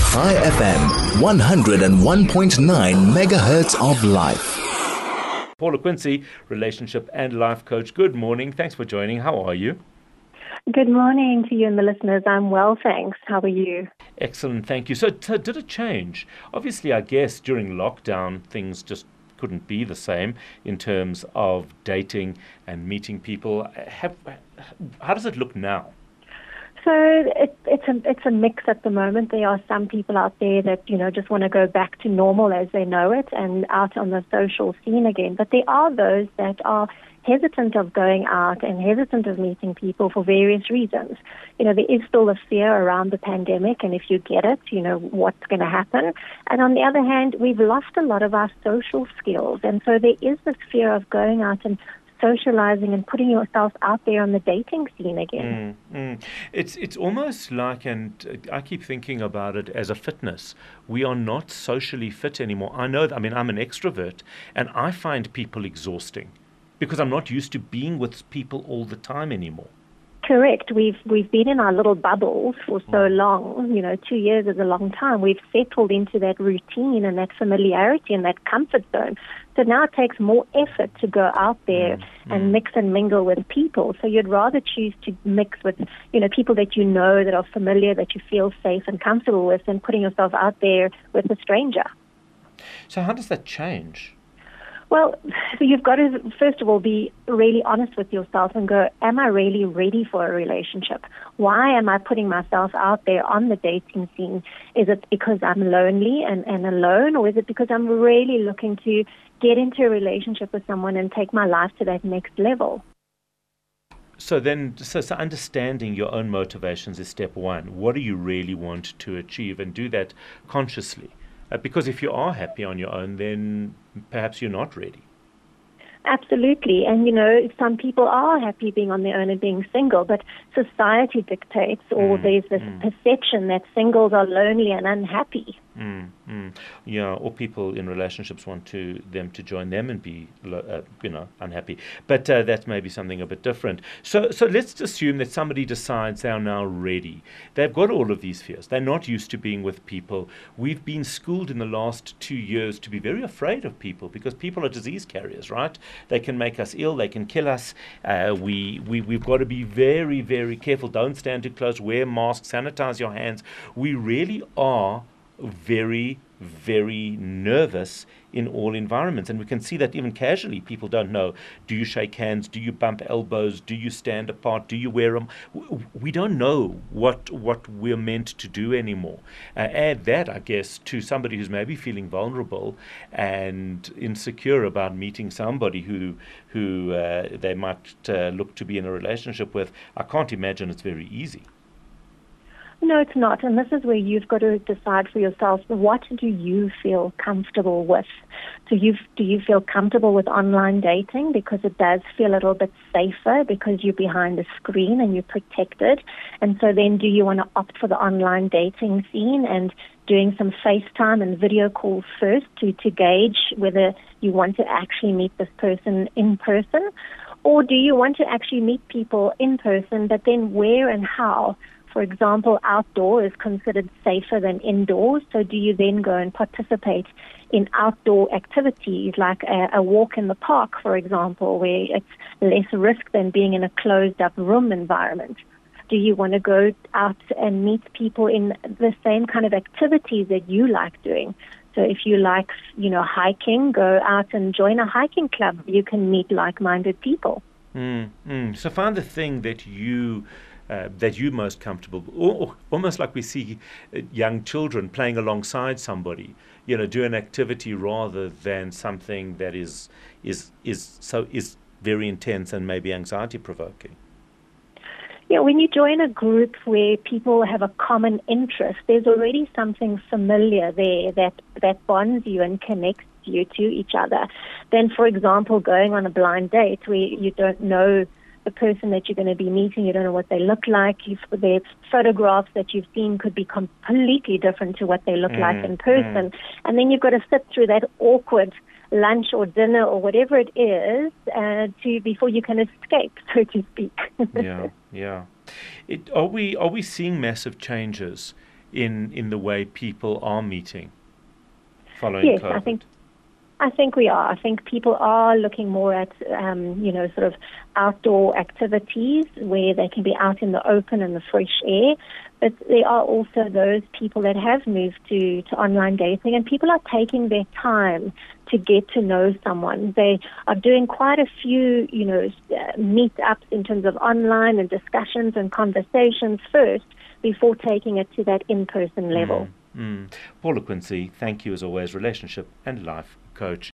High FM, 101.9 megahertz of life. Paula Quincy, relationship and life coach. Good morning. Thanks for joining. How are you? Good morning to you and the listeners. I'm well, thanks. How are you? Excellent. Thank you. So did it change? Obviously, I guess during lockdown, things just couldn't be the same in terms of dating and meeting people. How does it look now? So it's a mix at the moment. There are some people out there that, just want to go back to normal as they know it and out on the social scene again. But there are those that are hesitant of going out and hesitant of meeting people for various reasons. There is still a fear around the pandemic, and if you get it, what's going to happen. And on the other hand, we've lost a lot of our social skills. And so there is this fear of going out and socializing and putting yourself out there on the dating scene again. It's almost like, and I keep thinking about it as a fitness. We are not socially fit anymore. I'm an extrovert, and I find people exhausting because I'm not used to being with people all the time anymore. Correct. We've been in our little bubbles for so long. 2 years is a long time. We've settled into that routine and that familiarity and that comfort zone. So now it takes more effort to go out there and mix and mingle with people. So you'd rather choose to mix with, people that that are familiar, that you feel safe and comfortable with, than putting yourself out there with a stranger. So how does that change? Well, you've got to, first of all, be really honest with yourself and go, am I really ready for a relationship? Why am I putting myself out there on the dating scene? Is it because I'm lonely and alone, or is it because I'm really looking to get into a relationship with someone and take my life to that next level? So understanding your own motivations is step one. What do you really want to achieve, and do that consciously? Because if you are happy on your own, then perhaps you're not ready. Absolutely. And, some people are happy being on their own and being single, but society dictates, or there's this perception that singles are lonely and unhappy. Yeah, or people in relationships want them to join them and be, unhappy. But that may be something a bit different. So let's assume that somebody decides they are now ready. They've got all of these fears. They're not used to being with people. We've been schooled in the last 2 years to be very afraid of people because people are disease carriers, right? They can make us ill. They can kill us. We've got to be very, very careful. Don't stand too close. Wear masks. Sanitize your hands. We really are very, very nervous in all environments. And we can see that even casually, people don't know. Do you shake hands? Do you bump elbows? Do you stand apart? Do you wear them? We don't know what we're meant to do anymore. Add that, I guess, to somebody who's maybe feeling vulnerable and insecure about meeting somebody who they might look to be in a relationship with. I can't imagine it's very easy. No, it's not. And this is where you've got to decide for yourself, what do you feel comfortable with? Do you feel comfortable with online dating because it does feel a little bit safer because you're behind the screen and you're protected? And so then do you want to opt for the online dating scene and doing some FaceTime and video calls first to gauge whether you want to actually meet this person in person? Or do you want to actually meet people in person, but then where and how? For example, outdoor is considered safer than indoors. So do you then go and participate in outdoor activities like a walk in the park, for example, where it's less risk than being in a closed-up room environment? Do you want to go out and meet people in the same kind of activities that you like doing? So if you like, hiking, go out and join a hiking club. You can meet like-minded people. So find the thing that you're most comfortable, or almost like we see young children playing alongside somebody, do an activity rather than something that is very intense and maybe anxiety provoking. Yeah, when you join a group where people have a common interest, there's already something familiar there that bonds you and connects you to each other. Then, for example, going on a blind date where you don't know the person that you're going to be meeting, you don't know what they look like. Their photographs that you've seen could be completely different to what they look like in person. And then you've got to sit through that awkward lunch or dinner or whatever it is before you can escape, so to speak. Yeah. Are we seeing massive changes in the way people are meeting following Yes, COVID? I think we are. I think people are looking more at, sort of outdoor activities where they can be out in the open and the fresh air. But there are also those people that have moved to online dating, and people are taking their time to get to know someone. They are doing quite a few, meetups in terms of online and discussions and conversations first before taking it to that in-person level. Paula Quincy, thank you as always, relationship and life coach.